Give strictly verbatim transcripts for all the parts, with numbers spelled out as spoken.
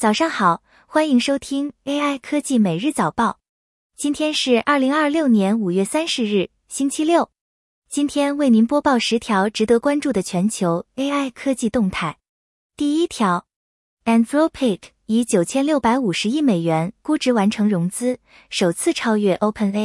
早上好，欢迎收听 A I 科技每日早报。今天是二零二六年五月三十日，星期六。今天为您播报十条值得关注的全球 A I 科技动态。第一条 ，Anthropic 以九千六百五十亿美元估值完成融资，首次超越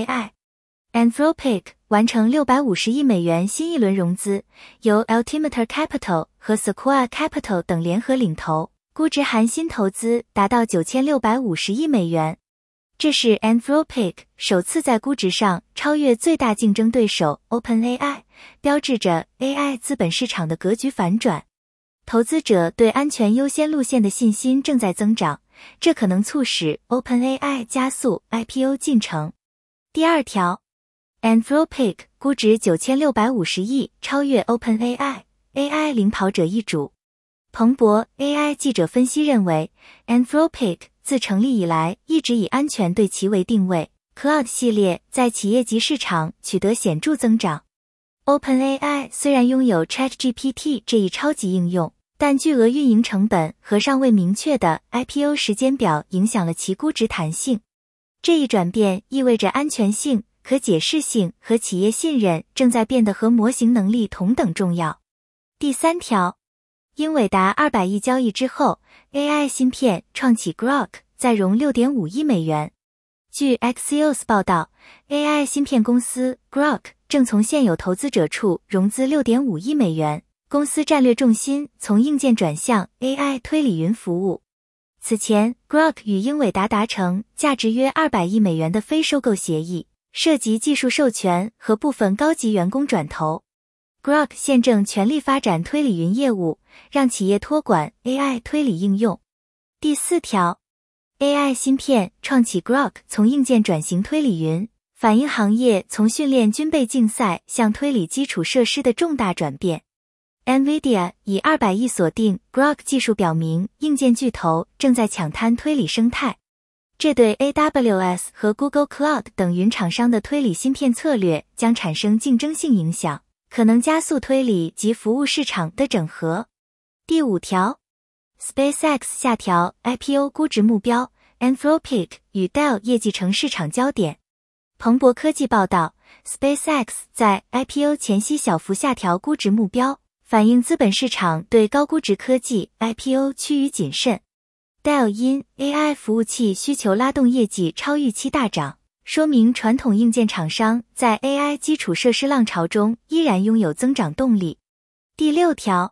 OpenAI。Anthropic 完成六百五十亿美元新一轮融资，由 Altimeter Capital 和 Sequoia Capital 等联合领投。估值含新投资达到九千六百五十亿美元，这是 Anthropic 首次在估值上超越最大竞争对手 OpenAI， 标志着 A I 资本市场的格局反转。投资者对安全优先路线的信心正在增长，这可能促使 OpenAI 加速 I P O 进程。第二条 ，Anthropic 估值九千六百五十亿，超越 OpenAI，A I 领跑者一主。彭博 A I 记者分析认为 ，Anthropic 自成立以来一直以安全对其为定位 ，Cloud 系列在企业级市场取得显著增长。OpenAI 虽然拥有 ChatGPT 这一超级应用，但巨额运营成本和尚未明确的 I P O 时间表影响了其估值弹性。这一转变意味着安全性、可解释性和企业信任正在变得和模型能力同等重要。第三条。英伟达二百亿交易之后 ，A I 芯片创启 Grok 再融 六点五亿美元。据 Axios 报道 ，A I 芯片公司 Grok 正从现有投资者处融资 六点五亿美元，公司战略重心从硬件转向 A I 推理云服务。此前 ，Grok 与英伟达达成价值约二百亿美元的非收购协议，涉及技术授权和部分高级员工转投。Grok 现正全力发展推理云业务，让企业托管 A I 推理应用。第四条 ，A I 芯片创启 Grok 从硬件转型推理云，反映行业从训练军备竞赛向推理基础设施的重大转变。NVIDIA 以二百亿锁定 Grok 技术，表明硬件巨头正在抢滩推理生态。这对 A W S 和 Google Cloud 等云厂商的推理芯片策略将产生竞争性影响。可能加速推理及服务市场的整合。第五条 ，SpaceX 下调 I P O 估值目标 ，Anthropic 与 Dell 业绩成市场焦点。彭博科技报道 ，SpaceX 在 I P O 前夕小幅下调估值目标，反映资本市场对高估值科技 I P O 趋于谨慎。Dell 因 A I 服务器需求拉动业绩超预期大涨。说明传统硬件厂商在 A I 基础设施浪潮中依然拥有增长动力。第六条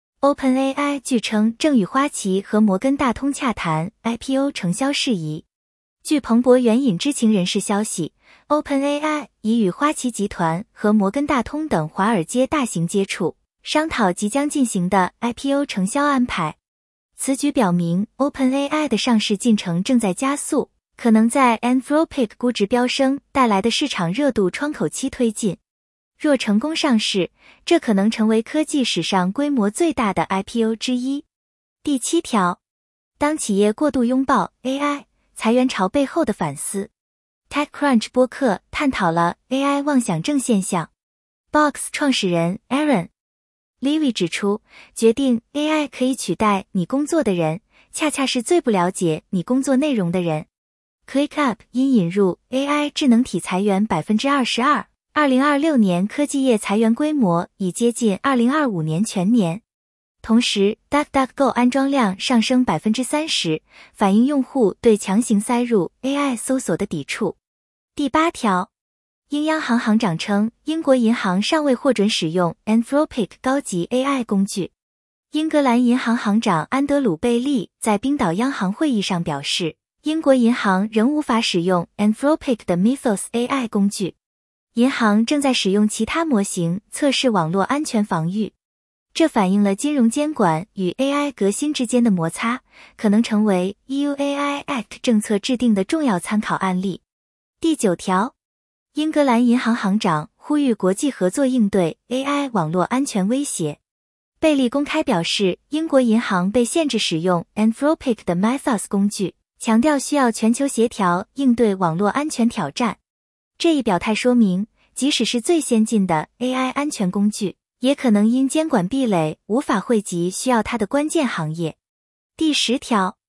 ，OpenAI 据称正与花旗和摩根大通洽谈 I P O 承销事宜。据彭博援引知情人士消息 ，OpenAI 已与花旗集团和摩根大通等华尔街大型接触，商讨即将进行的 I P O 承销安排。此举表明 OpenAI 的上市进程正在加速。可能在 Anthropic 估值飙升带来的市场热度窗口期推进。若成功上市，这可能成为科技史上规模最大的 I P O 之一。第七条，当企业过度拥抱 A I， 裁员潮背后的反思。TechCrunch 播客探讨了 A I 妄想症现象。Box 创始人 Aaron Levy 指出，决定 A I 可以取代你工作的人，恰恰是最不了解你工作内容的人。ClickUp 因引入 A I 智能体裁员 百分之二十二， 二零二六年科技业裁员规模已接近二零二五年全年。同时 DuckDuckGo 安装量上升 百分之三十， 反映用户对强行塞入 A I 搜索的抵触。第八条，英央行行长称，英国银行尚未获准使用 Anthropic 高级 A I 工具。英格兰银行行长安德鲁贝利在冰岛央行会议上表示，英国银行仍无法使用 Anthropic 的 Mythos A I 工具，银行正在使用其他模型测试网络安全防御。这反映了金融监管与 A I 革新之间的摩擦，可能成为 E U A I Act 政策制定的重要参考案例。第九条，英格兰银行行长呼吁国际合作应对 A I 网络安全威胁。贝利公开表示，英国银行被限制使用 Anthropic 的 Mythos 工具。强调需要全球协调应对网络安全挑战。这一表态说明，即使是最先进的 A I 安全工具，也可能因监管壁垒无法惠及需要它的关键行业。第十条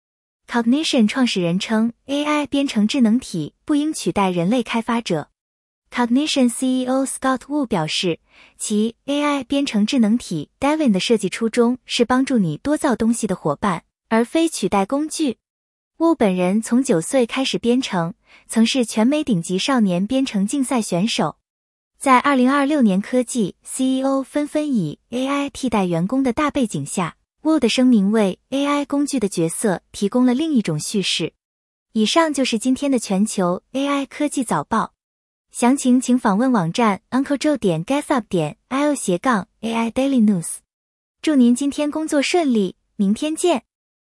Cognition 创始人称 A I 编程智能体不应取代人类开发者。Cognition C E O Scott Wu 表示，其 A I 编程智能体 Devin 的设计初衷是帮助你多造东西的伙伴，而非取代工具。Wu 本人从九岁开始编程，曾是全美顶级少年编程竞赛选手。在二零二六年科技 C E O 纷纷以 A I 替代员工的大背景下， Wu 的声明为 A I 工具的角色提供了另一种叙事。以上就是今天的全球 A I 科技早报。详情请访问网站 unclejoe 点 getsup 点 io 斜杠 A I Daily News。祝您今天工作顺利，明天见。